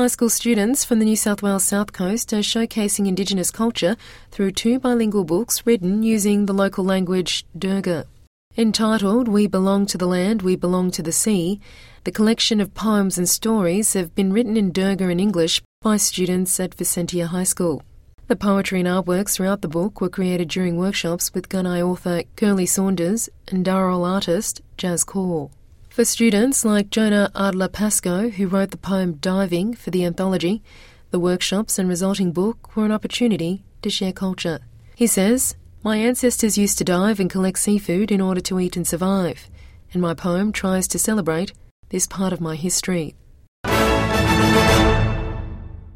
high school students from the New South Wales South Coast are showcasing Indigenous culture through 2 bilingual books written using the local language Durga. Entitled We Belong to the Land, We Belong to the Sea, the collection of poems and stories have been written in Durga and English by students at Vicentia High School. The poetry and artworks throughout the book were created during workshops with Gunai author Curly Saunders and Daryl artist Jazz Call. For students like Jonah Adler Pascoe, who wrote the poem Diving for the anthology, the workshops and resulting book were an opportunity to share culture. He says, "My ancestors used to dive and collect seafood in order to eat and survive, and my poem tries to celebrate this part of my history."